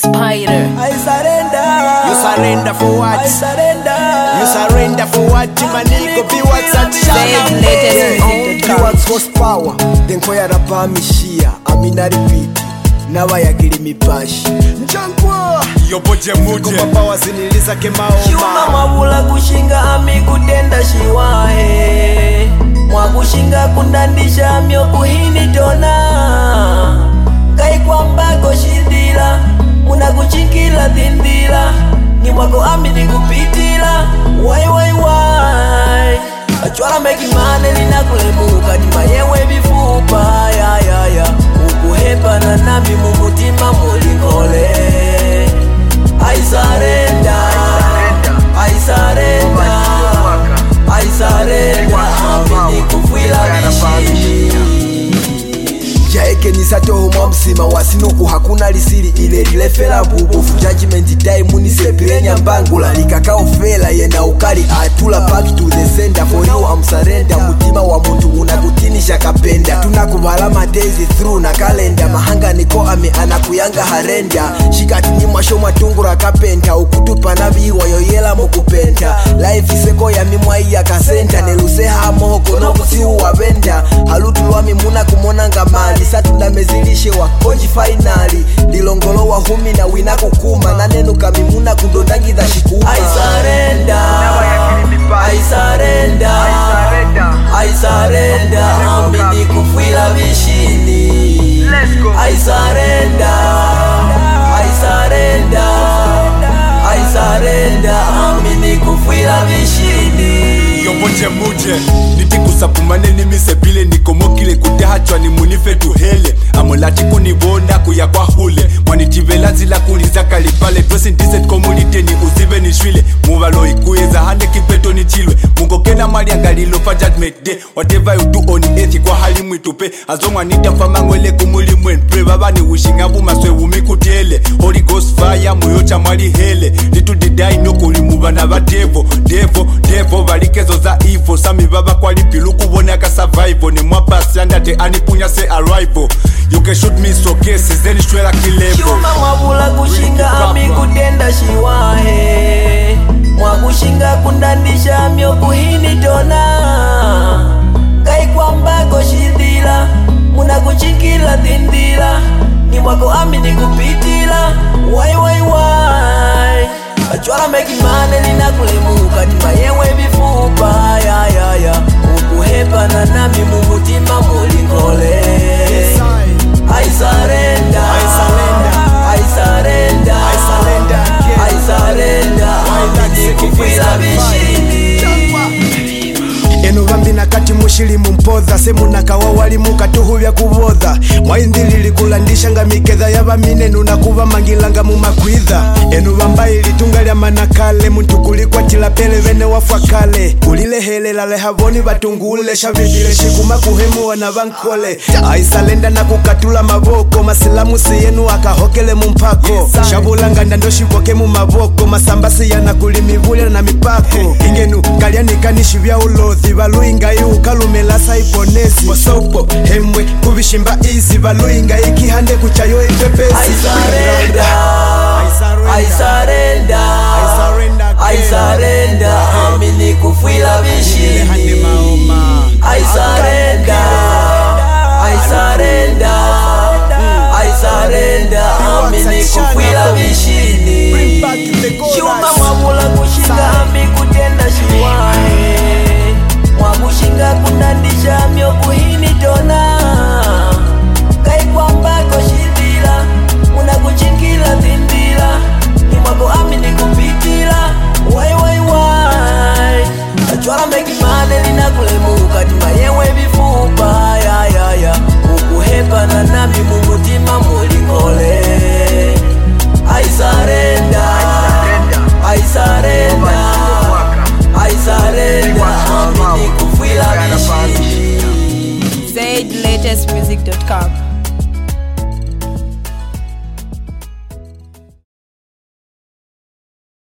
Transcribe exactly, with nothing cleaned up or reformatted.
Spider. I surrender. You surrender for what? I surrender. You surrender for what? Manigo be what's at Save latest music dot com. What's horsepower? Then koya rapa mishia. Amina repeat. Nawa ya gili mipashi. Njankwa. Yoboje muje. Kwa power ziniliza kemaoma. Shuma mabula kushinga ami kutenda shiwae. Mwa kushinga kundandisha myo kuhini tona. Kai kwa mbago shidila. Muna kuchikila dhindila. Ni mwako ami ni kupitila. Wai wai wai. Achwala meki mane lina kulemuka. Ni mayewe bifupa ya ya ya. Ukuhepa na nami mumutima mulingole. I surrender, I surrender, I surrender. Amini kufuila vishini. Jaeke nisatoho mwa msima wasinuku hakuna lisiri ile lilefela bubufu judgment day muni sepirenya mbangula likakao fela yena ukali atula back to the sender for you I'm surrender mutima wa muntu unakutinisha kapenda tunakuvala madezi through na kalenda mahanga niko ame anakuyanga harenda shikati ni mwasho matungura kapenta ukutupa na biwa yoyela mukupenta life iseko ya mimwai ya kasenta neluse hamo kono kusiu wabenda halutulwa mimuna kumonanga mali satunda mezilishewa konji finali dilongolo wa humi na wina kukuma na nenu kamimuna kundondangidha shikuma I surrender, I surrender, I surrender. Amini kufuila vishini. I surrender, I surrender, I surrender. Amini kufuila vishini. Yoboje muje. Nitikusapumane ni misepile nikomokile kutehachwa ni munife tuhele amolati kunibonda kuya kwa hule mwanitivela zila kuliza kalipale dressing decent community ni uzive ni shwile muvalo ikueza hande kipeto ni chilwe mungo kena mali angalilo fa judgment day whatever you do on earth kwa hali mwitupe azongwa nita famangwele kumuli mwen pray baba ni wishing abu maswe wumi kutele Holy Ghost fire moyo cha mali hele litu didai no kulimuba na ba devil devil devil balikezo za ifo sami baba kwa lipilu kubona ka survival ni mwapasi andate anipunya se arrival you can shoot me so cases then shwela kilebo Shuma mwabula kushinga ami kutenda shiwae. Mwa kushinga kundandisha myo kuhini tona. Kai kwa mbako shidila. Muna kuchikila dhindila. Ni mwako ami ni kupitila. Wai wai wai. Achwala meki mane lina kulemuka. Ni mayewe bifupa ya ya ya. Ukuhepa na nami mumutima mulingole. I surrender, I surrender, I surrender, I surrender again. I surrender. Amini kufuila vishini. eno vambi nakati mushili mumpodha semunakawa wali mukatuhu vya kuvodha mwaindhilili kulandisha nga mikedha yava minenu nakuva mangilanga mumakwidha eno vamba ilitunga lya manakale muntu kulikwatila pele vene wafwa kale kulilehelela lehavoni vatungule shavindile shikuma kuhemuwa na vankole aisalenda na kukatula mavoko masilamu siyenu akahokele mumpako shavulanga ndando shivoke mumavoko masambasi yana kulimivulya na mipako ingenu kalyanikanishi vya ulothi valuinga iukalumela saibonesi mosopo hemwe kuvishimba izi valuinga ikihande kuchayo ipepesi I surrender, I surrender, I surrender. Amini kufuila vishini. I surrender, I surrender, I surrender. Amini kufuila vishini. Shuma mwabula kushinga ami kutenda shiwae. Mwakushinga kundandisha myo kuhini tona. Kai kwa mbako shidila. Muna kuchikila dhindila. Ni mwako ami ni kupitila. Wai wai wai. Achwala meki mane lina kulemuka. Ni mayewe bifupa ya ya ya. Ukuhepa na nami mumutima mulingole. I surrender, I surrender, I surrender. Amini kufuila vishini. Save latest music dot com.